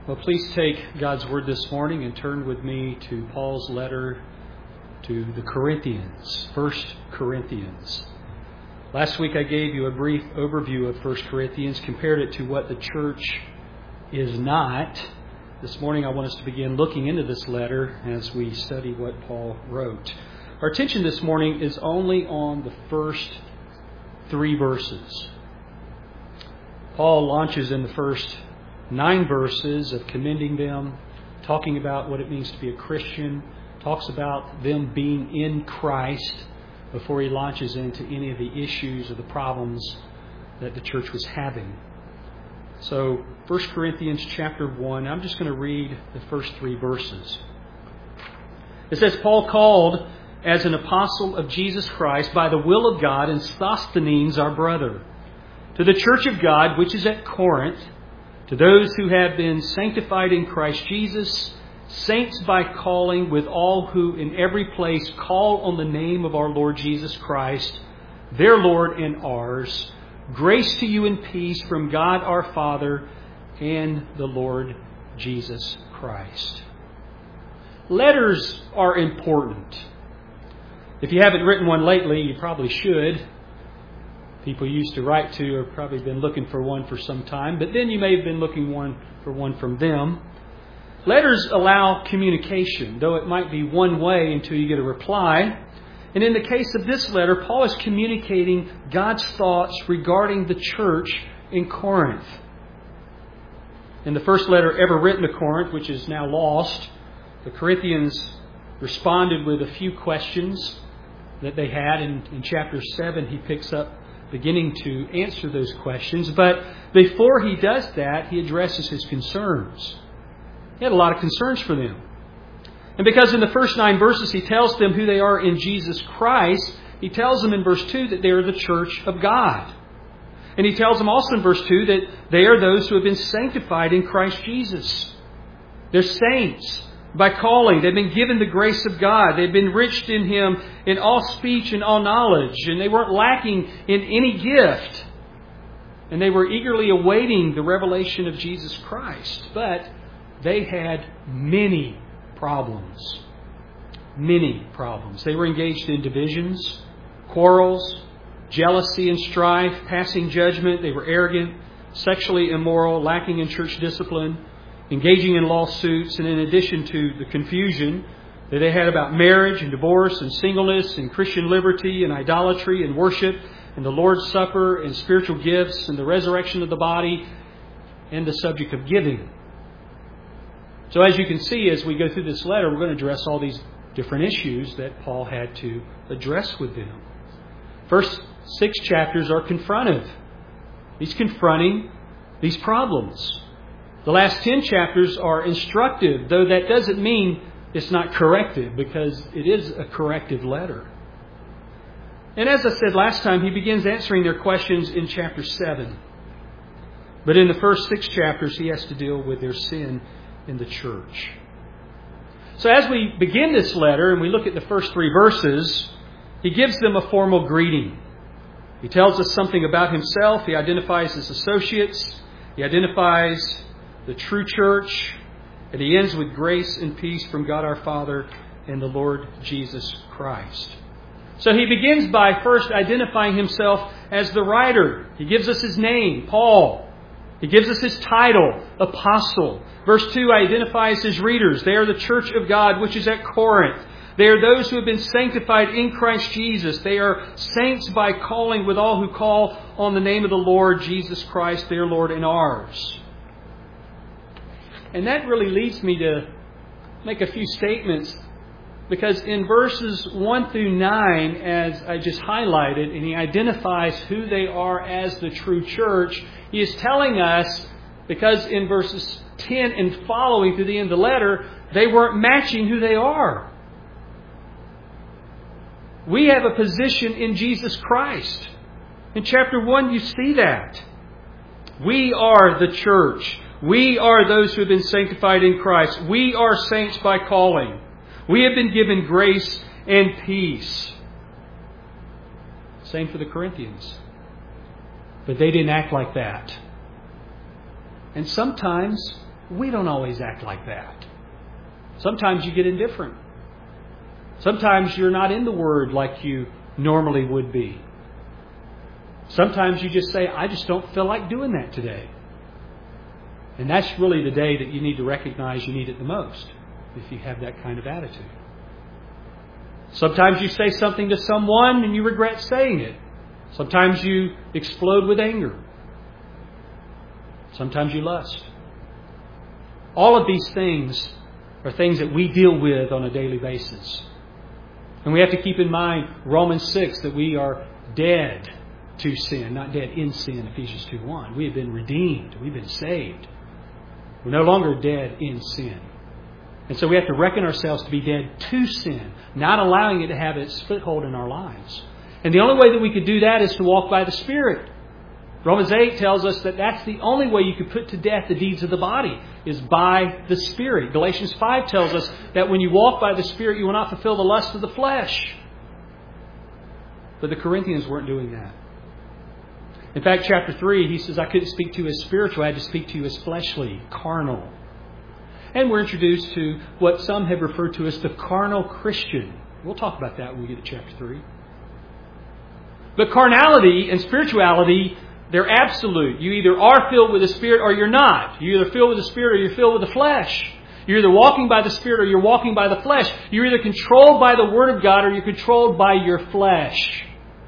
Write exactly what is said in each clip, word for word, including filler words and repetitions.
Well, please take God's Word this morning and turn with me to Paul's letter to the Corinthians, First Corinthians. Last week I gave you a brief overview of First Corinthians, compared it to what the church is not. This morning I want us to begin looking into this letter as we study what Paul wrote. Our attention this morning is only on the first three verses. Paul launches in the first nine verses of commending them, talking about what it means to be a Christian, talks about them being in Christ before he launches into any of the issues or the problems that the church was having. So, First Corinthians chapter one, I'm just going to read the first three verses. It says, Paul, called as an apostle of Jesus Christ by the will of God, and Sosthenes our brother, to the church of God which is at Corinth, to those who have been sanctified in Christ Jesus, saints by calling, with all who in every place call on the name of our Lord Jesus Christ, their Lord and ours, grace to you and peace from God our Father and the Lord Jesus Christ. Letters are important. If you haven't written one lately, you probably should. People you used to write to have probably been looking for one for some time, but then you may have been looking one for one from them. Letters allow communication, though it might be one way until you get a reply. And in the case of this letter, Paul is communicating God's thoughts regarding the church in Corinth. In the first letter ever written to Corinth, which is now lost, the Corinthians responded with a few questions that they had. In, in chapter seven, he picks up beginning to answer those questions. But before he does that, he addresses his concerns. He had a lot of concerns for them. And because in the first nine verses he tells them who they are in Jesus Christ, he tells them in verse two that they are the church of God. And he tells them also in verse two that they are those who have been sanctified in Christ Jesus. They're saints by calling. They've been given the grace of God. They've been enriched in Him in all speech and all knowledge. And they weren't lacking in any gift. And they were eagerly awaiting the revelation of Jesus Christ. But they had many problems. Many problems. They were engaged in divisions, quarrels, jealousy and strife, passing judgment. They were arrogant, sexually immoral, lacking in church discipline, engaging in lawsuits, and in addition to the confusion that they had about marriage and divorce and singleness and Christian liberty and idolatry and worship and the Lord's Supper and spiritual gifts and the resurrection of the body and the subject of giving. So as you can see, as we go through this letter, we're going to address all these different issues that Paul had to address with them. First six chapters are confrontive. He's confronting these problems. The last ten chapters are instructive, though that doesn't mean it's not corrective, because it is a corrective letter. And as I said last time, he begins answering their questions in chapter seven. But in the first six chapters, he has to deal with their sin in the church. So as we begin this letter and we look at the first three verses, he gives them a formal greeting. He tells us something about himself. He identifies his associates. He identifies the true church. And he ends with grace and peace from God our Father and the Lord Jesus Christ. So he begins by first identifying himself as the writer. He gives us his name, Paul. He gives us his title, Apostle. Verse two identifies his readers. They are the church of God which is at Corinth. They are those who have been sanctified in Christ Jesus. They are saints by calling, with all who call on the name of the Lord Jesus Christ, their Lord and ours. And that really leads me to make a few statements, because in verses one through nine, as I just highlighted, and he identifies who they are as the true church, he is telling us, because in verses ten and following to the end of the letter, they weren't matching who they are. We have a position in Jesus Christ. In chapter one, you see that. We are the church. We are those who have been sanctified in Christ. We are saints by calling. We have been given grace and peace. Same for the Corinthians. But they didn't act like that. And sometimes We don't always act like that. Sometimes you get indifferent. Sometimes you're not in the Word like you normally would be. Sometimes you just say, I just don't feel like doing that today. And that's really the day that you need to recognize you need it the most, if you have that kind of attitude. Sometimes you say something to someone and you regret saying it. Sometimes you explode with anger. Sometimes you lust. All of these things are things that we deal with on a daily basis. And we have to keep in mind Romans six, that we are dead to sin, not dead in sin, Ephesians two one. We have been redeemed. We've been saved. We're no longer dead in sin. And so we have to reckon ourselves to be dead to sin, not allowing it to have its foothold in our lives. And the only way that we could do that is to walk by the Spirit. Romans eight tells us that that's the only way you could put to death the deeds of the body, is by the Spirit. Galatians five tells us that when you walk by the Spirit, you will not fulfill the lust of the flesh. But the Corinthians weren't doing that. In fact, chapter three, he says, I couldn't speak to you as spiritual, I had to speak to you as fleshly, carnal. And we're introduced to what some have referred to as the carnal Christian. We'll talk about that when we get to chapter three. But carnality and spirituality, they're absolute. You either are filled with the Spirit or you're not. You're either filled with the Spirit or you're filled with the flesh. You're either walking by the Spirit or you're walking by the flesh. You're either controlled by the Word of God or you're controlled by your flesh.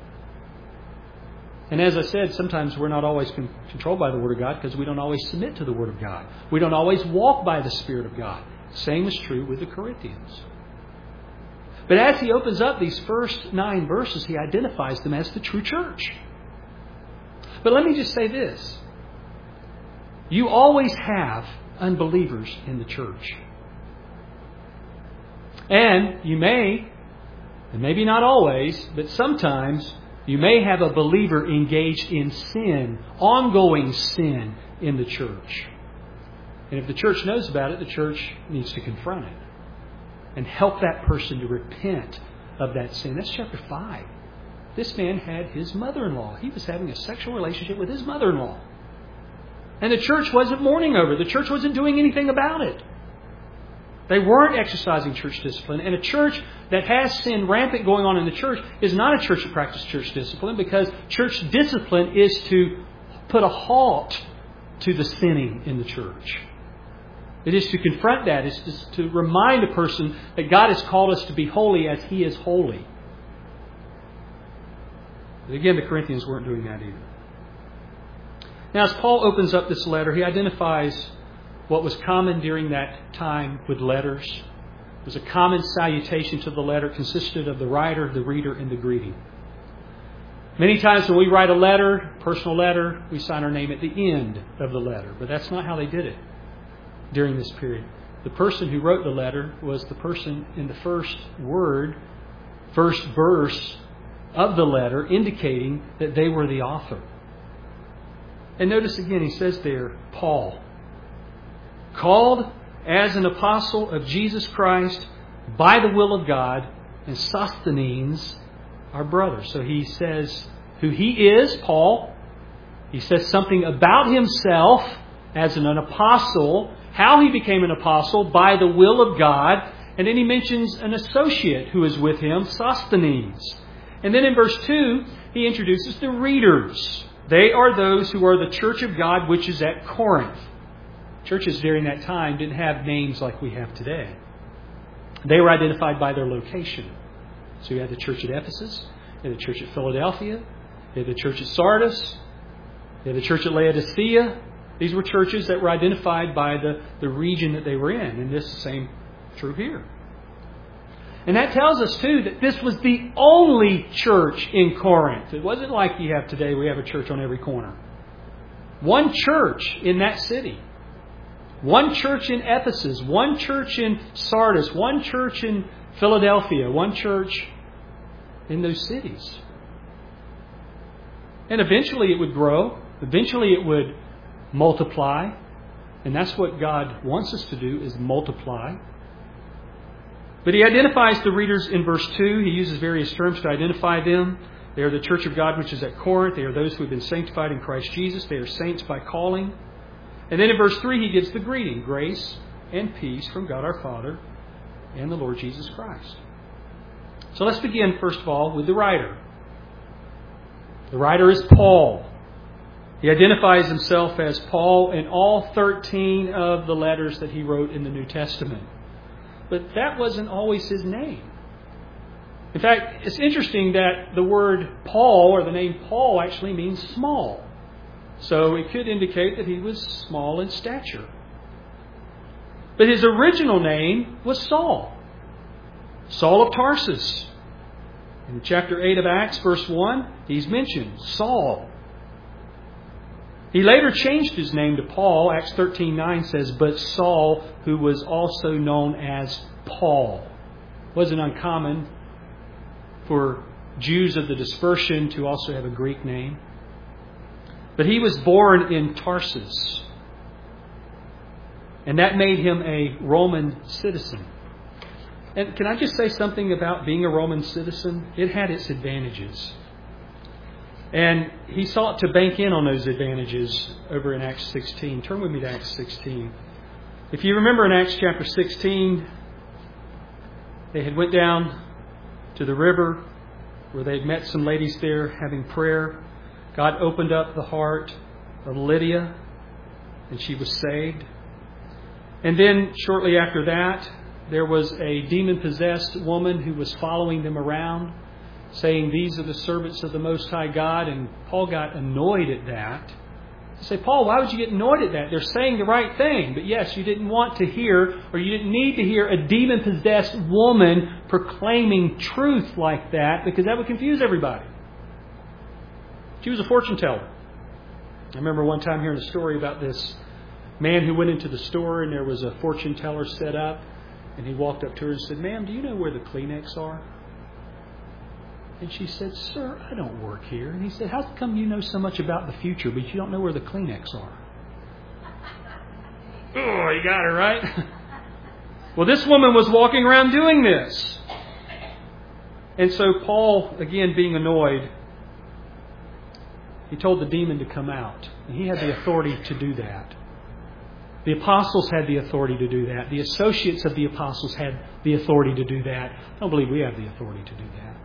And as I said, sometimes we're not always con- controlled by the Word of God because we don't always submit to the Word of God. We don't always walk by the Spirit of God. Same is true with the Corinthians. But as he opens up these first nine verses, he identifies them as the true church. But let me just say this. You always have unbelievers in the church. And you may, and maybe not always, but sometimes you may have a believer engaged in sin, ongoing sin in the church. And if the church knows about it, the church needs to confront it and help that person to repent of that sin. That's chapter five. This man had his mother-in-law. He was having a sexual relationship with his mother-in-law. And the church wasn't mourning over it. The church wasn't doing anything about it. They weren't exercising church discipline. And a church that has sin rampant going on in the church is not a church that practices church discipline, because church discipline is to put a halt to the sinning in the church. It is to confront that. It's just to remind a person that God has called us to be holy as He is holy. But again, the Corinthians weren't doing that either. Now, as Paul opens up this letter, he identifies what was common during that time with letters. It was a common salutation to the letter. It consisted of the writer, the reader, and the greeting. Many times when we write a letter, personal letter, we sign our name at the end of the letter. But that's not how they did it during this period. The person who wrote the letter was the person in the first word, first verse of the letter, indicating that they were the author. And notice again, he says there, Paul, called as an apostle of Jesus Christ by the will of God, and Sosthenes, our brother. So he says who he is, Paul. He says something about himself as an, an apostle, how he became an apostle by the will of God. And then he mentions an associate who is with him, Sosthenes. And then in verse two, he introduces the readers. They are those who are the church of God, which is at Corinth. Churches during that time didn't have names like we have today. They were identified by their location. So you had the church at Ephesus, you had the church at Philadelphia, you had the church at Sardis, you had the church at Laodicea. These were churches that were identified by the, the region that they were in. And this is the same true here. And that tells us, too, that this was the only church in Corinth. It wasn't like you have today, we have a church on every corner. One church in that city. One church in Ephesus. One church in Sardis. One church in Philadelphia. One church in those cities. And eventually it would grow. Eventually it would multiply. And that's what God wants us to do, is multiply. But he identifies the readers in verse two. He uses various terms to identify them. They are the church of God which is at Corinth. They are those who have been sanctified in Christ Jesus. They are saints by calling. And then in verse three, he gives the greeting, grace and peace from God our Father and the Lord Jesus Christ. So let's begin, first of all, with the writer. The writer is Paul. He identifies himself as Paul in all thirteen of the letters that he wrote in the New Testament. But that wasn't always his name. In fact, it's interesting that the word Paul, or the name Paul, actually means small. So it could indicate that he was small in stature. But his original name was Saul. Saul of Tarsus. In chapter eight of Acts, verse one, he's mentioned, Saul. He later changed his name to Paul. Acts thirteen nine says, but Saul, who was also known as Paul. It wasn't uncommon for Jews of the dispersion to also have a Greek name. But he was born in Tarsus. And that made him a Roman citizen. And can I just say something about being a Roman citizen? It had its advantages. And he sought to bank in on those advantages over in Acts sixteen. Turn with me to Acts sixteen. If you remember in Acts chapter sixteen, they had went down to the river where they had met some ladies there having prayer. God opened up the heart of Lydia and she was saved. And then shortly after that, there was a demon-possessed woman who was following them around, saying, these are the servants of the Most High God. And Paul got annoyed at that. He said, Paul, why would you get annoyed at that? They're saying the right thing. But yes, you didn't want to hear, or you didn't need to hear a demon-possessed woman proclaiming truth like that, because that would confuse everybody. She was a fortune teller. I remember one time hearing a story about this man who went into the store and there was a fortune teller set up. And he walked up to her and said, ma'am, do you know where the Kleenex are? And she said, sir, I don't work here. And he said, how come you know so much about the future, but you don't know where the Kleenex are? Oh, you got her, right? Well, this woman was walking around doing this. And so Paul, again being annoyed, he told the demon to come out. And he had the authority to do that. The apostles had the authority to do that. The associates of the apostles had the authority to do that. I don't believe we have the authority to do that.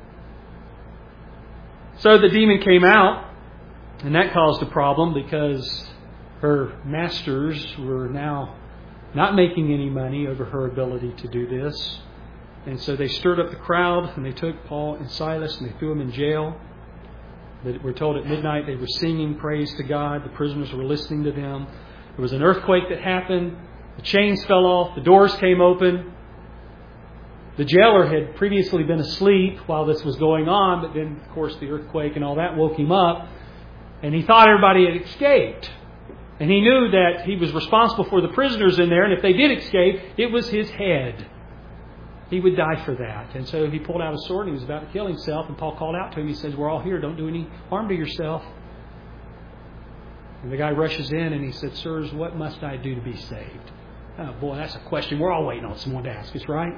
So the demon came out, and that caused a problem because her masters were now not making any money over her ability to do this. And so they stirred up the crowd, and they took Paul and Silas, and they threw them in jail. We're told at midnight they were singing praise to God. The prisoners were listening to them. There was an earthquake that happened. The chains fell off. The doors came open. The jailer had previously been asleep while this was going on, but then, of course, the earthquake and all that woke him up. And he thought everybody had escaped. And he knew that he was responsible for the prisoners in there, and if they did escape, it was his head. He would die for that. And so he pulled out a sword and he was about to kill himself, and Paul called out to him. He says, we're all here. Don't do any harm to yourself. And the guy rushes in and he said, sirs, what must I do to be saved? Oh, boy, that's a question we're all waiting on someone to ask us, right?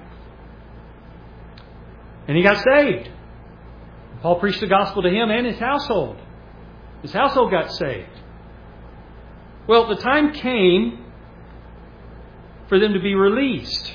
And he got saved. Paul preached the gospel to him and his household. His household got saved. Well, the time came for them to be released.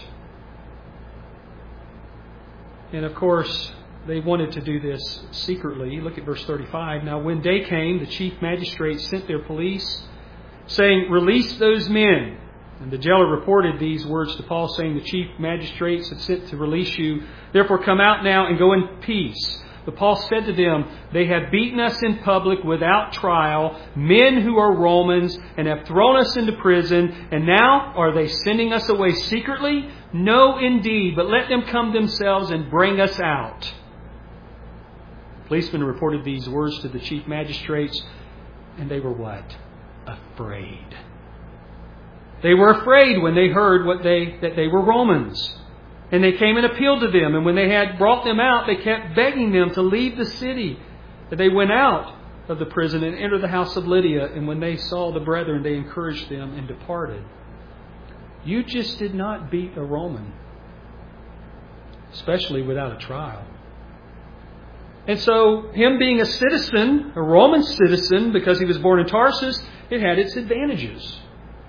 And of course, they wanted to do this secretly. Look at verse thirty-five. Now, when day came, the chief magistrates sent their police, saying, release those men. And the jailer reported these words to Paul, saying, the chief magistrates have sent to release you. Therefore, come out now and go in peace. But Paul said to them, they have beaten us in public without trial, men who are Romans, and have thrown us into prison. And now are they sending us away secretly? No, indeed, but let them come themselves and bring us out. The policemen reported these words to the chief magistrates, and they were what? Afraid. They were afraid when they heard what they that they were Romans. And they came and appealed to them. And when they had brought them out, they kept begging them to leave the city. And they went out of the prison and entered the house of Lydia. And when they saw the brethren, they encouraged them and departed. You just did not beat a Roman, especially without a trial. And so, him being a citizen, a Roman citizen, because he was born in Tarsus, it had its advantages.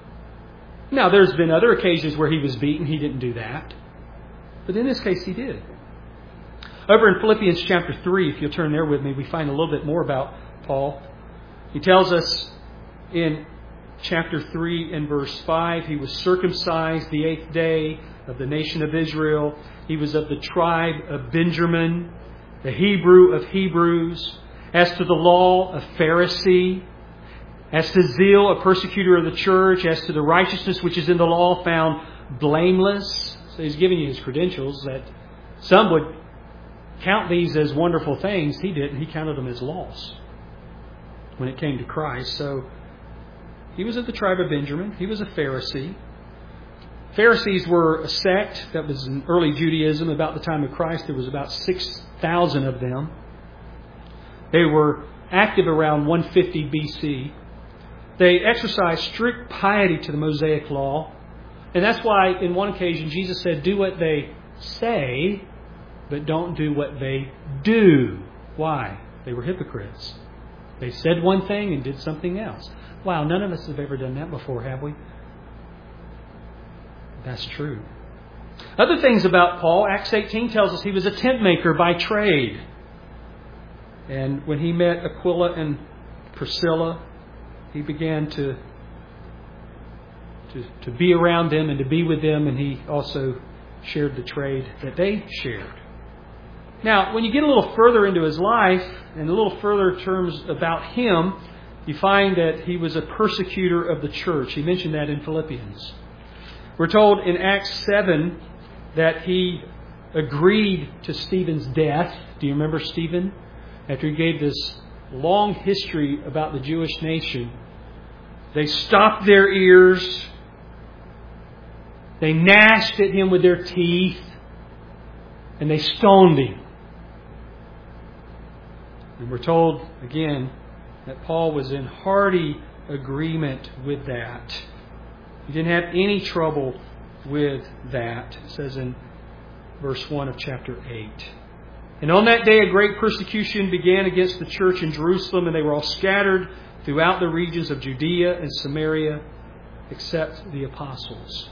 Now, there's been other occasions where he was beaten. He didn't do that. But in this case, he did. Over in Philippians chapter three, if you'll turn there with me, we find a little bit more about Paul. He tells us in chapter three and verse five, he was circumcised the eighth day of the nation of Israel. He was of the tribe of Benjamin, the Hebrew of Hebrews. As to the law, a Pharisee. As to zeal, a persecutor of the church. As to the righteousness which is in the law, found blameless. So he's giving you his credentials that some would count these as wonderful things. He didn't. He counted them as loss when it came to Christ. So he was of the tribe of Benjamin. He was a Pharisee. Pharisees were a sect that was in early Judaism. About the time of Christ, there was about six thousand of them. They were active around one fifty B C. They exercised strict piety to the Mosaic law. And that's why in one occasion Jesus said, do what they say, but don't do what they do. Why? They were hypocrites. They said one thing and did something else. Wow, none of us have ever done that before, have we? That's true. Other things about Paul, Acts eighteen tells us he was a tent maker by trade. And when he met Aquila and Priscilla, he began to, to, to be around them and to be with them, and he also shared the trade that they shared. Now, when you get a little further into his life and a little further terms about him, you find that he was a persecutor of the church. He mentioned that in Philippians. We're told in Acts seven that he agreed to Stephen's death. Do you remember Stephen? After he gave this long history about the Jewish nation, they stopped their ears. They gnashed at him with their teeth. And they stoned him. And we're told, again, that Paul was in hearty agreement with that. He didn't have any trouble with that. It says in verse one of chapter eight. And on that day a great persecution began against the church in Jerusalem, and they were all scattered throughout the regions of Judea and Samaria, except the apostles.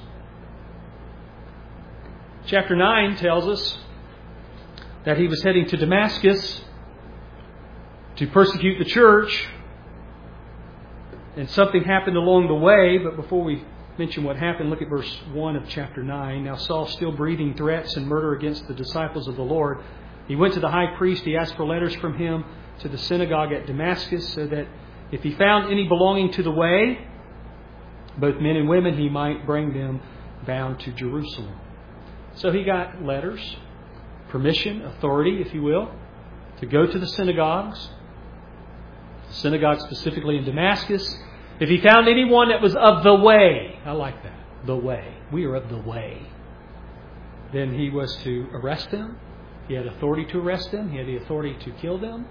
Chapter nine tells us that he was heading to Damascus to persecute the church. And something happened along the way, but before we mention what happened, look at verse one of chapter nine. Now Saul, still breathing threats and murder against the disciples of the Lord, he went to the high priest. He asked for letters from him to the synagogue at Damascus, so that if he found any belonging to the way, both men and women, he might bring them bound to Jerusalem. So he got letters, permission, authority, if you will, to go to the synagogues, synagogue specifically in Damascus. If he found anyone that was of the way, I like that, the way, we are of the way, then he was to arrest them. He had authority to arrest them. He had the authority to kill them.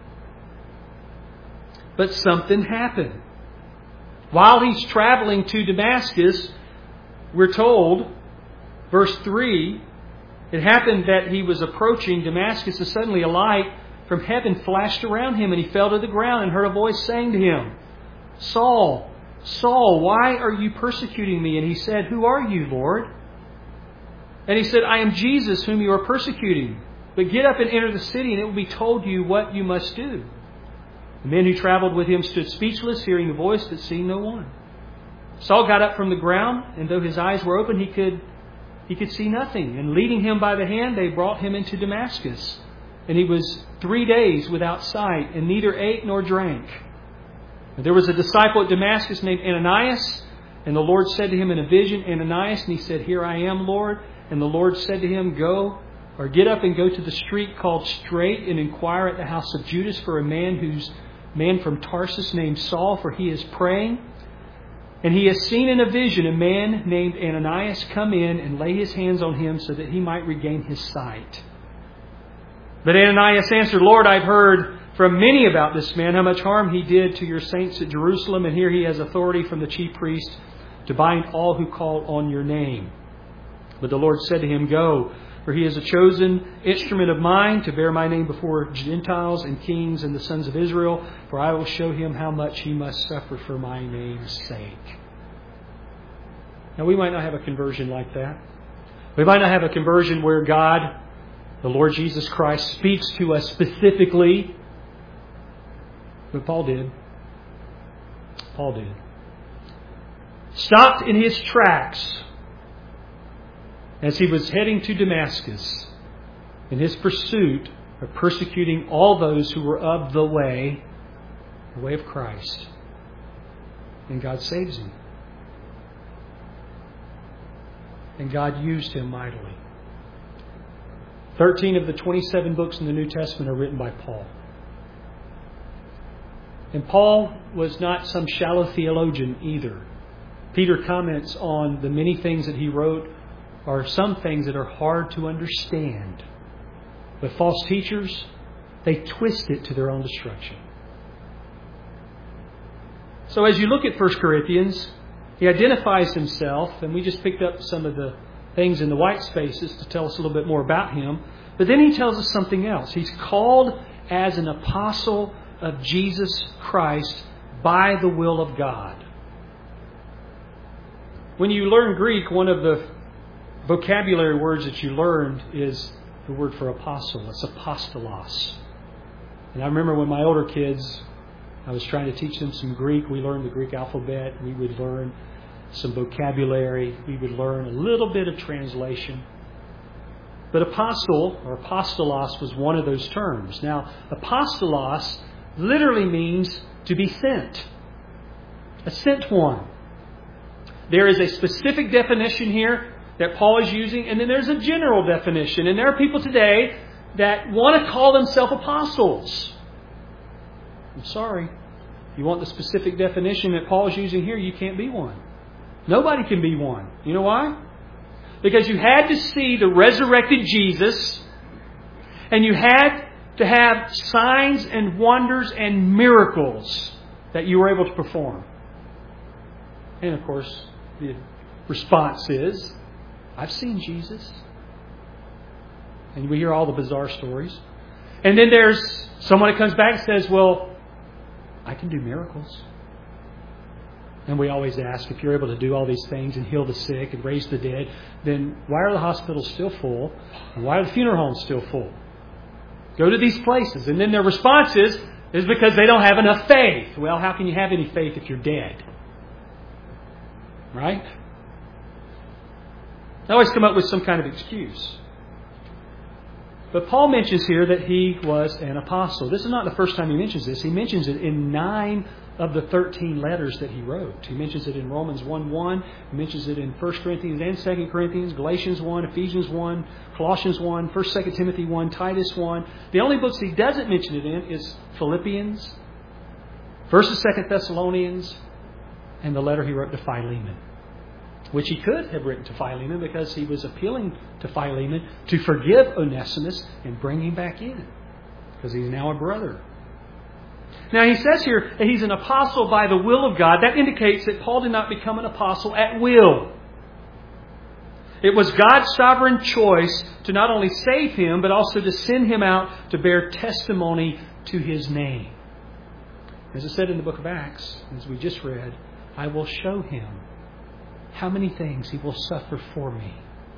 But something happened. While he's traveling to Damascus, we're told, verse three, it happened that he was approaching Damascus, and suddenly a light from heaven flashed around him, and he fell to the ground and heard a voice saying to him, Saul, Saul, why are you persecuting me? And he said, Who are you, Lord? And he said, I am Jesus whom you are persecuting. But get up and enter the city, and it will be told you what you must do. The men who traveled with him stood speechless, hearing the voice, but seeing no one. Saul got up from the ground, and though his eyes were open, he could he could see nothing. And leading him by the hand, they brought him into Damascus. And he was three days without sight, and neither ate nor drank. And there was a disciple at Damascus named Ananias, and the Lord said to him in a vision, Ananias, and he said, Here I am, Lord. And the Lord said to him, Go, or get up and go to the street called Straight, and inquire at the house of Judas for a man who's man from Tarsus named Saul, for he is praying. And he has seen in a vision a man named Ananias come in and lay his hands on him so that he might regain his sight. But Ananias answered, Lord, I've heard from many about this man, how much harm he did to your saints at Jerusalem, and here he has authority from the chief priest to bind all who call on your name. But the Lord said to him, Go, for he is a chosen instrument of mine to bear my name before Gentiles and kings and the sons of Israel, for I will show him how much he must suffer for my name's sake. Now, we might not have a conversion like that. We might not have a conversion where God, the Lord Jesus Christ, speaks to us specifically. But Paul did. Paul did. Stopped in his tracks as he was heading to Damascus in his pursuit of persecuting all those who were of the way, the way of Christ. And God saves him. And God used him mightily. Thirteen of the twenty-seven books in the New Testament are written by Paul. And Paul was not some shallow theologian either. Peter comments on the many things that he wrote are some things that are hard to understand. But false teachers, they twist it to their own destruction. So as you look at First Corinthians, he identifies himself, and we just picked up some of the things in the white spaces to tell us a little bit more about him. But then he tells us something else. He's called as an apostle of Jesus Christ by the will of God. When you learn Greek, one of the vocabulary words that you learned is the word for apostle. It's apostolos. And I remember when my older kids, I was trying to teach them some Greek. We learned the Greek alphabet. We would learn some vocabulary. We would learn a little bit of translation. But apostle or apostolos was one of those terms. Now, apostolos literally means to be sent. A sent one. There is a specific definition here that Paul is using, and then there's a general definition. And there are people today that want to call themselves apostles. I'm sorry. If you want the specific definition that Paul is using here, you can't be one. Nobody can be one. You know why? Because you had to see the resurrected Jesus, and you had to have signs and wonders and miracles that you were able to perform. And of course, the response is, I've seen Jesus. And we hear all the bizarre stories. And then there's someone that comes back and says, well, I can do miracles. And we always ask, if you're able to do all these things and heal the sick and raise the dead, then why are the hospitals still full? And why are the funeral homes still full? Go to these places. And then their response is, is because they don't have enough faith. Well, how can you have any faith if you're dead? Right? They always come up with some kind of excuse. But Paul mentions here that he was an apostle. This is not the first time he mentions this. He mentions it in nine of the thirteen letters that he wrote. He mentions it in Romans one one. He mentions it in First Corinthians and Second Corinthians, Galatians one, Ephesians one, Colossians one, First, Second Timothy one, Titus one. The only books he doesn't mention it in is Philippians, First and Second Thessalonians, and the letter he wrote to Philemon, which he could have written to Philemon because he was appealing to Philemon to forgive Onesimus and bring him back in, because he's now a brother. Now he says here that he's an apostle by the will of God. That indicates that Paul did not become an apostle at will. It was God's sovereign choice to not only save him, but also to send him out to bear testimony to his name. As it said in the book of Acts, as we just read, I will show him how many things he will suffer for me.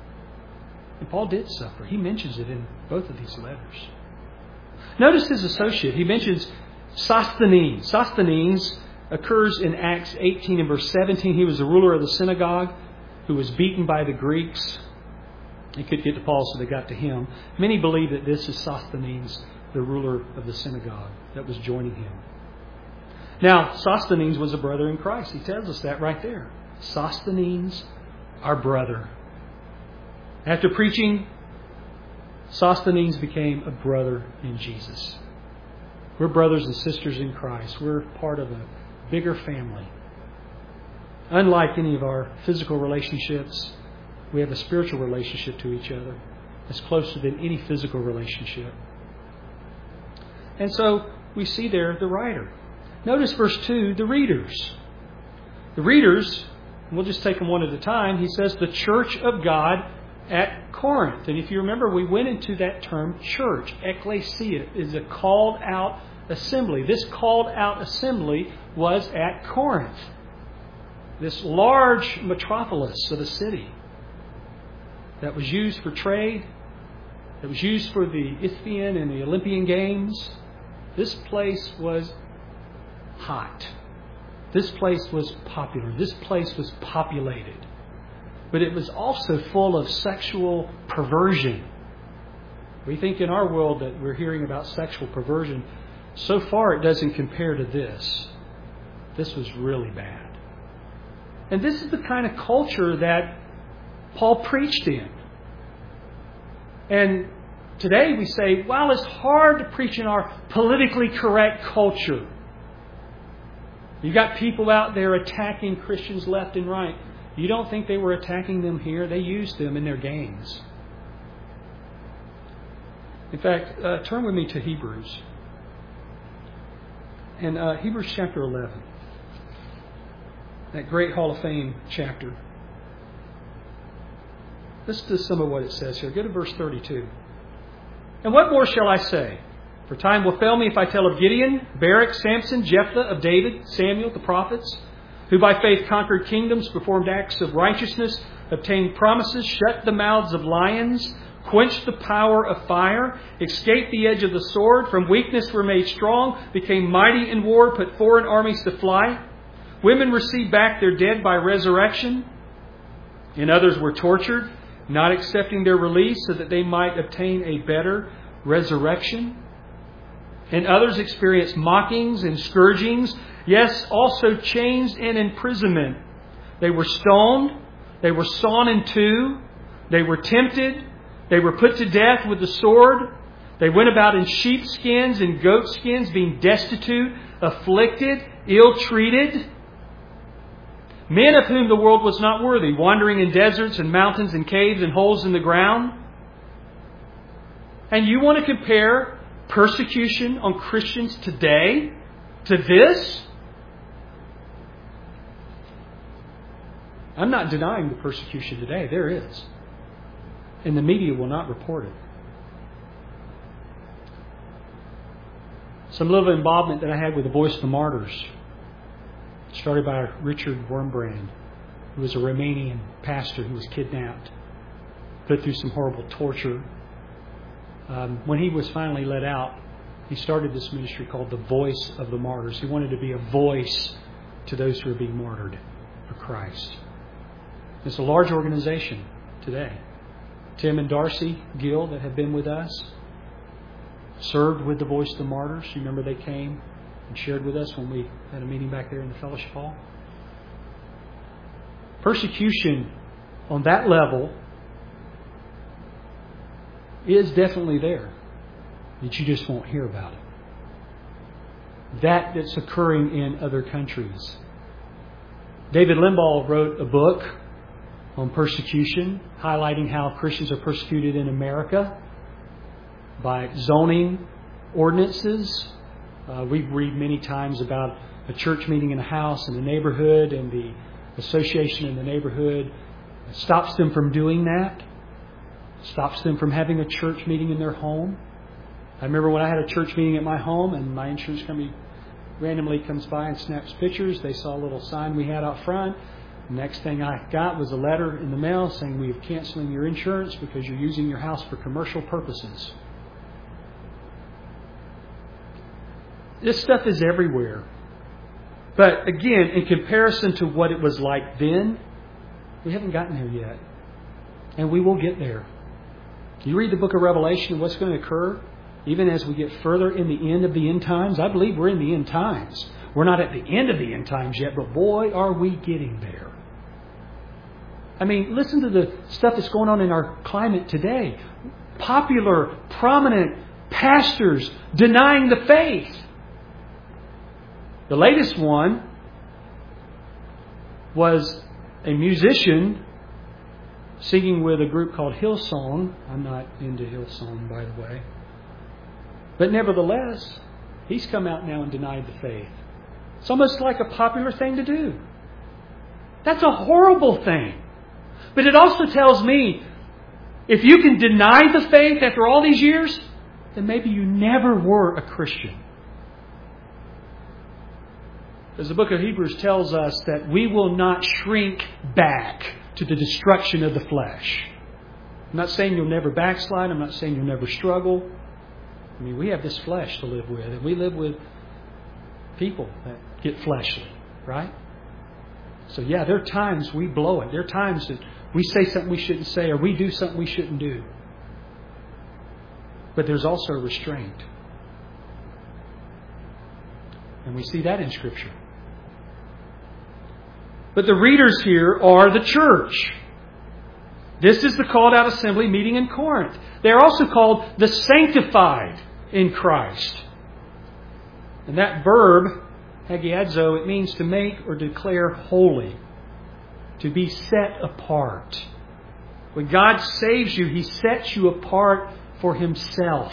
And Paul did suffer. He mentions it in both of these letters. Notice his associate. He mentions Sosthenes. Sosthenes occurs in Acts eighteen and verse seventeen. He was the ruler of the synagogue who was beaten by the Greeks. They couldn't get to Paul, so they got to him. Many believe that this is Sosthenes, the ruler of the synagogue, that was joining him. Now, Sosthenes was a brother in Christ. He tells us that right there. Sosthenes, our brother. After preaching, Sosthenes became a brother in Jesus. We're brothers and sisters in Christ. We're part of a bigger family. Unlike any of our physical relationships, we have a spiritual relationship to each other that's closer than any physical relationship. And so we see there the writer. Notice verse two, the readers. The readers, we'll just take them one at a time. He says the church of God at Corinth. And if you remember, we went into that term church. Ecclesia is a called out assembly. This called out assembly was at Corinth. this large metropolis of a city that was used for trade, that was used for the Isthmian and the Olympian Games. This place was hot. This place was popular. This place was populated. But it was also full of sexual perversion. We think in our world that we're hearing about sexual perversion. So far it doesn't compare to this. This was really bad. And this is the kind of culture that Paul preached in. And today we say, well, it's hard to preach in our politically correct culture. You've got people out there attacking Christians left and right. You don't think they were attacking them here? They used them in their games. In fact, uh, turn with me to Hebrews. And uh, Hebrews chapter eleven. That great Hall of Fame chapter. Listen to some of what it says here. Go to verse thirty-two. And what more shall I say? For time will fail me if I tell of Gideon, Barak, Samson, Jephthah, of David, Samuel, the prophets, who by faith conquered kingdoms, performed acts of righteousness, obtained promises, shut the mouths of lions, quenched the power of fire, escaped the edge of the sword, from weakness were made strong, became mighty in war, put foreign armies to flight. Women received back their dead by resurrection, and others were tortured, not accepting their release so that they might obtain a better resurrection. And others experienced mockings and scourgings, yes, also chains and imprisonment. They were stoned, they were sawn in two, they were tempted, they were put to death with the sword. They went about in sheepskins and goatskins, being destitute, afflicted, ill-treated. Men of whom the world was not worthy, wandering in deserts and mountains and caves and holes in the ground. And you want to compare persecution on Christians today to this? I'm not denying the persecution today. There is. And the media will not report it. Some little involvement that I had with the Voice of the Martyrs, started by Richard Wurmbrand, who was a Romanian pastor who was kidnapped, put through some horrible torture. Um, when he was finally let out, he started this ministry called the Voice of the Martyrs. He wanted to be a voice to those who are being martyred for Christ. It's a large organization today. Tim and Darcy Gill, that have been with us, served with the Voice of the Martyrs. You remember they came and shared with us when we had a meeting back there in the fellowship hall. Persecution on that level is definitely there, but you just won't hear about it. That that's occurring in other countries. David Limbaugh wrote a book on persecution, highlighting how Christians are persecuted in America by zoning ordinances. Uh, we read many times about a church meeting in a house in a neighborhood, and the association in the neighborhood stops them from doing that, stops them from having a church meeting in their home. I remember when I had a church meeting at my home, and my insurance company randomly comes by and snaps pictures. They saw a little sign we had out front. Next thing I got was a letter in the mail saying we are canceling your insurance because you're using your house for commercial purposes. This stuff is everywhere. But again, in comparison to what it was like then, we haven't gotten there yet. And we will get there. You read the book of Revelation and what's going to occur, even as we get further in the end of the end times. I believe we're in the end times. We're not at the end of the end times yet, but boy, are we getting there. I mean, listen to the stuff that's going on in our climate today. Popular, prominent pastors denying the faith. The latest one was a musician singing with a group called Hillsong. I'm not into Hillsong, by the way. But nevertheless, he's come out now and denied the faith. It's almost like a popular thing to do. That's a horrible thing. But it also tells me, if you can deny the faith after all these years, then maybe you never were a Christian. As the book of Hebrews tells us that we will not shrink back to the destruction of the flesh. I'm not saying you'll never backslide. I'm not saying you'll never struggle. I mean, we have this flesh to live with. And we live with people that get fleshly, right? So yeah, there are times we blow it. There are times that we say something we shouldn't say or we do something we shouldn't do. But there's also restraint. And we see that in Scripture. But the readers here are the church. This is the called out assembly meeting in Corinth. They are also called the sanctified in Christ. And that verb, hagiadzo, it means to make or declare holy. To be set apart. When God saves you, He sets you apart for Himself.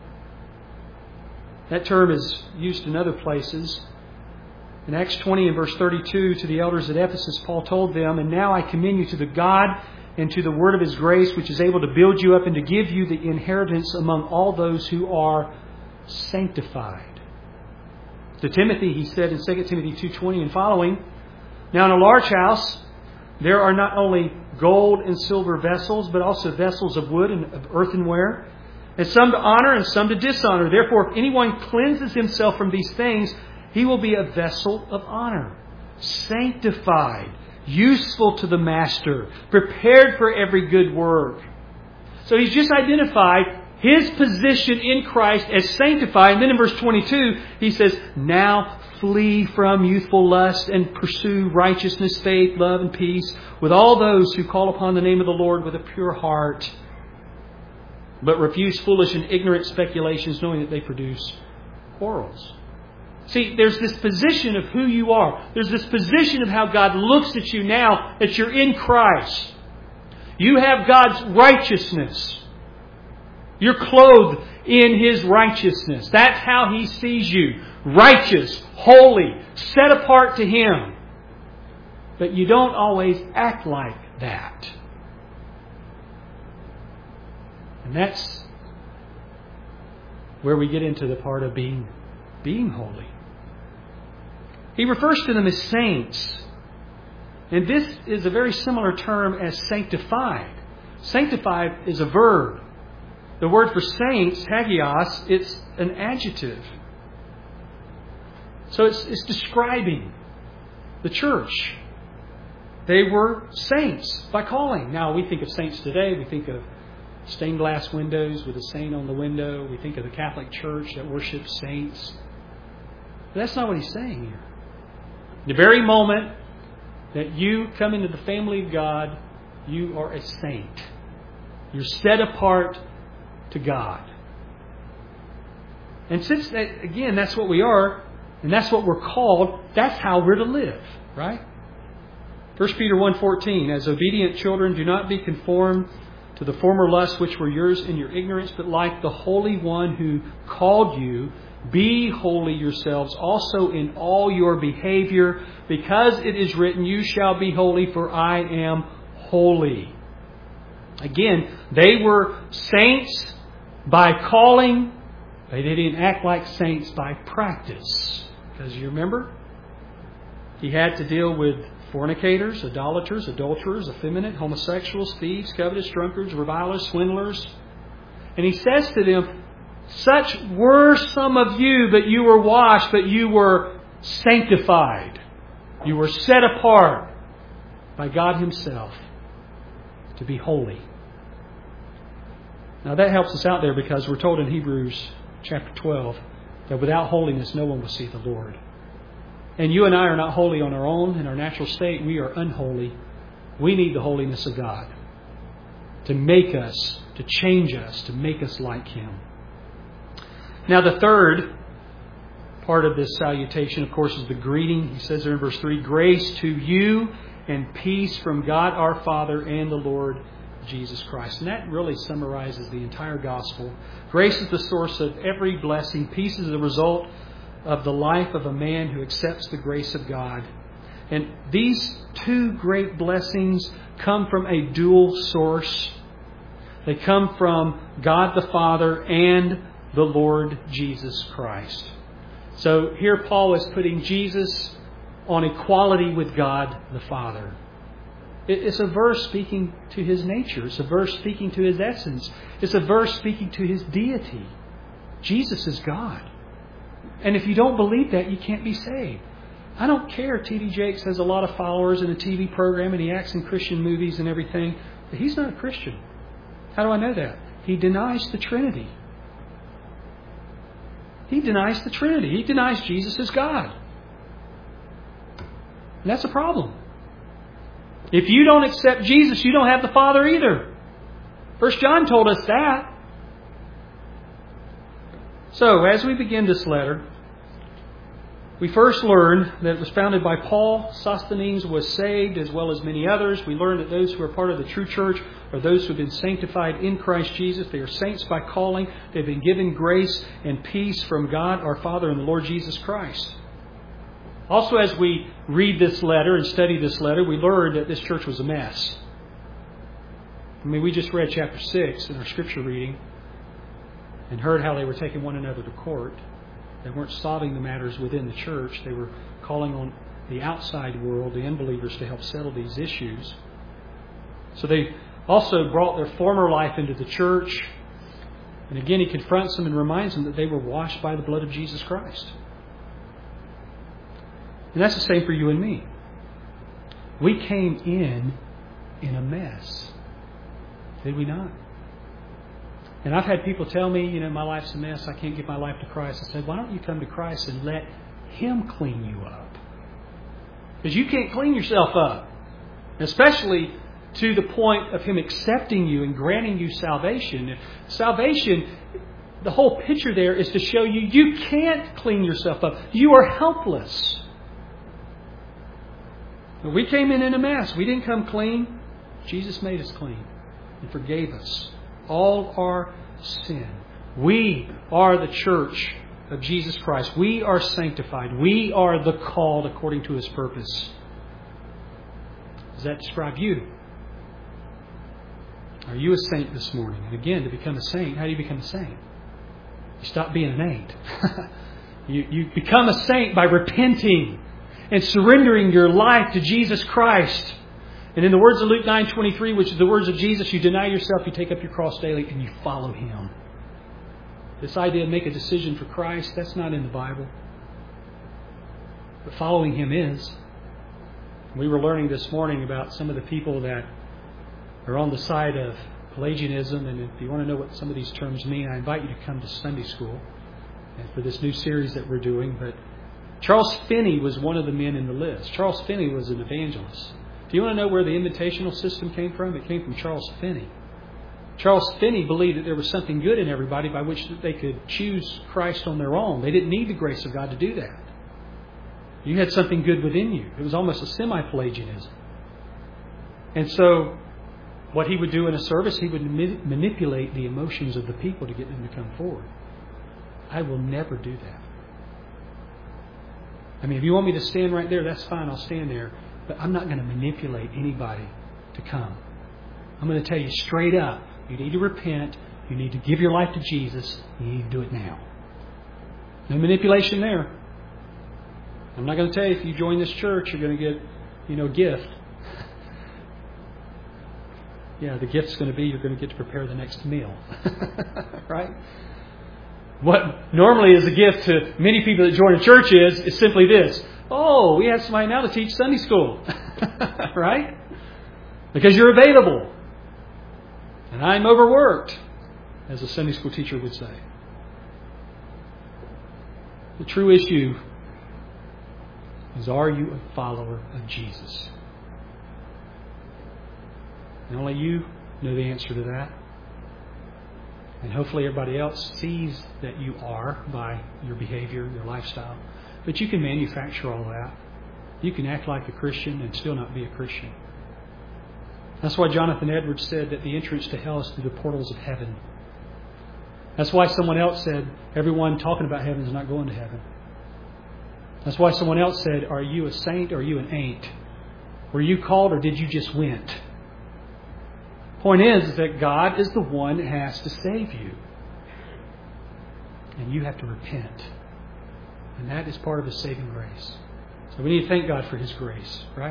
That term is used in other places. In Acts twenty and verse thirty-two, to the elders at Ephesus, Paul told them, "And now I commend you to the God and to the word of His grace, which is able to build you up and to give you the inheritance among all those who are sanctified." To Timothy, he said in Second Timothy two twenty and following, "Now in a large house there are not only gold and silver vessels, but also vessels of wood and of earthenware, and some to honor and some to dishonor. Therefore, if anyone cleanses himself from these things, he will be a vessel of honor, sanctified, useful to the master, prepared for every good work." So he's just identified his position in Christ as sanctified. And then in verse twenty-two, he says, "Now flee from youthful lust and pursue righteousness, faith, love, and peace with all those who call upon the name of the Lord with a pure heart. But refuse foolish and ignorant speculations, knowing that they produce quarrels." See, there's this position of who you are. There's this position of how God looks at you now that you're in Christ. You have God's righteousness. You're clothed in His righteousness. That's how He sees you. Righteous, holy, set apart to Him. But you don't always act like that. And that's where we get into the part of being, being holy. He refers to them as saints. And this is a very similar term as sanctified. Sanctified is a verb. The word for saints, hagios, it's an adjective. So it's, it's describing the church. They were saints by calling. Now we think of saints today. We think of stained glass windows with a saint on the window. We think of the Catholic Church that worships saints. But that's not what he's saying here. The very moment that you come into the family of God, you are a saint. You're set apart to God. And since, that, again, that's what we are, and that's what we're called, that's how we're to live, right? First Peter one fourteen, "As obedient children, do not be conformed to the former lusts which were yours in your ignorance, but like the Holy One who called you, be holy yourselves also in all your behavior, because it is written, you shall be holy, for I am holy." Again, they were saints by calling. They didn't act like saints by practice. Because you remember, he had to deal with fornicators, idolaters, adulterers, effeminate, homosexuals, thieves, covetous, drunkards, revilers, swindlers. And he says to them, "Such were some of you, but you were washed, but you were sanctified. You were set apart by God Himself to be holy." Now that helps us out there because we're told in Hebrews chapter twelve that without holiness no one will see the Lord. And you and I are not holy on our own in our natural state. We are unholy. We need the holiness of God to make us, to change us, to make us like Him. Now the third part of this salutation, of course, is the greeting. He says there in verse three, "Grace to you and peace from God our Father and the Lord Jesus Christ." And that really summarizes the entire gospel. Grace is the source of every blessing. Peace is the result of the life of a man who accepts the grace of God. And these two great blessings come from a dual source. They come from God the Father and the Lord Jesus Christ. So here Paul is putting Jesus on equality with God the Father. It's a verse speaking to His nature. It's a verse speaking to His essence. It's a verse speaking to His deity. Jesus is God. And if you don't believe that, you can't be saved. I don't care. T D Jakes has a lot of followers in a T V program and he acts in Christian movies and everything. But he's not a Christian. How do I know that? He denies the Trinity. He denies the Trinity. He denies Jesus as God. And that's a problem. If you don't accept Jesus, you don't have the Father either. First John told us that. So, as we begin this letter, we first learned that it was founded by Paul. Sosthenes was saved as well as many others. We learned that those who are part of the true church are those who have been sanctified in Christ Jesus. They are saints by calling. They've been given grace and peace from God our Father and the Lord Jesus Christ. Also, as we read this letter and study this letter, we learned that this church was a mess. I mean, we just read chapter six in our scripture reading and heard how they were taking one another to court. They weren't solving the matters within the church. They were calling on the outside world, the unbelievers, to help settle these issues. So they also brought their former life into the church. And again, he confronts them and reminds them that they were washed by the blood of Jesus Christ. And that's the same for you and me. We came in in a mess. Did we not? And I've had people tell me, you know, my life's a mess. I can't give my life to Christ. I said, why don't you come to Christ and let Him clean you up? Because you can't clean yourself up. Especially to the point of Him accepting you and granting you salvation. Salvation, the whole picture there is to show you you can't clean yourself up. You are helpless. We came in in a mess. We didn't come clean. Jesus made us clean and forgave us all our sin. We are the church of Jesus Christ. We are sanctified. We are the called according to His purpose. Does that describe you? Are you a saint this morning? And again, to become a saint, how do you become a saint? You stop being an ain't. you, you become a saint by repenting and surrendering your life to Jesus Christ. And in the words of Luke nine twenty-three, which is the words of Jesus, you deny yourself, you take up your cross daily, and you follow Him. This idea of make a decision for Christ, that's not in the Bible. But following Him is. We were learning this morning about some of the people that are on the side of Pelagianism. And if you want to know what some of these terms mean, I invite you to come to Sunday school and for this new series that we're doing. But Charles Finney was one of the men in the list. Charles Finney was an evangelist. Do you want to know where the invitational system came from? It came from Charles Finney. Charles Finney believed that there was something good in everybody by which they could choose Christ on their own. They didn't need the grace of God to do that. You had something good within you. It was almost a semi-Pelagianism. And so what he would do in a service, he would manipulate the emotions of the people to get them to come forward. I will never do that. I mean, if you want me to stand right there, that's fine. I'll stand there. But I'm not going to manipulate anybody to come. I'm going to tell you straight up, you need to repent. You need to give your life to Jesus. You need to do it now. No manipulation there. I'm not going to tell you if you join this church, you're going to get, you know, a gift. Yeah, the gift's going to be you're going to get to prepare the next meal. Right? What normally is a gift to many people that join a church is, is simply this. Oh, we have somebody now to teach Sunday school. Right? Because you're available. And I'm overworked, as a Sunday school teacher would say. The true issue is, are you a follower of Jesus? And only you know the answer to that. And hopefully everybody else sees that you are by your behavior, your lifestyle. But you can manufacture all that. You can act like a Christian and still not be a Christian. That's why Jonathan Edwards said that the entrance to hell is through the portals of heaven. That's why someone else said everyone talking about heaven is not going to heaven. That's why someone else said, are you a saint or are you an ain't? Were you called or did you just went? Point is, is that God is the one that has to save you. And you have to repent. And that is part of His saving grace. So we need to thank God for His grace, right?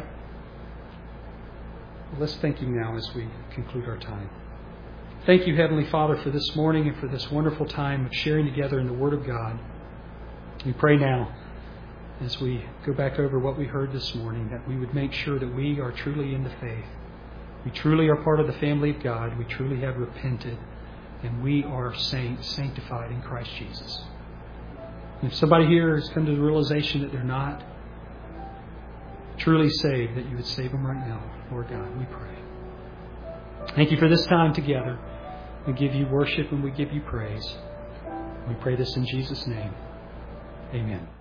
Well, let's thank Him now as we conclude our time. Thank you, Heavenly Father, for this morning and for this wonderful time of sharing together in the Word of God. We pray now, as we go back over what we heard this morning, that we would make sure that we are truly in the faith. We truly are part of the family of God. We truly have repented. And we are saints, sanctified in Christ Jesus. And if somebody here has come to the realization that they're not truly saved, that you would save them right now. Lord God, we pray. Thank you for this time together. We give you worship and we give you praise. We pray this in Jesus' name. Amen.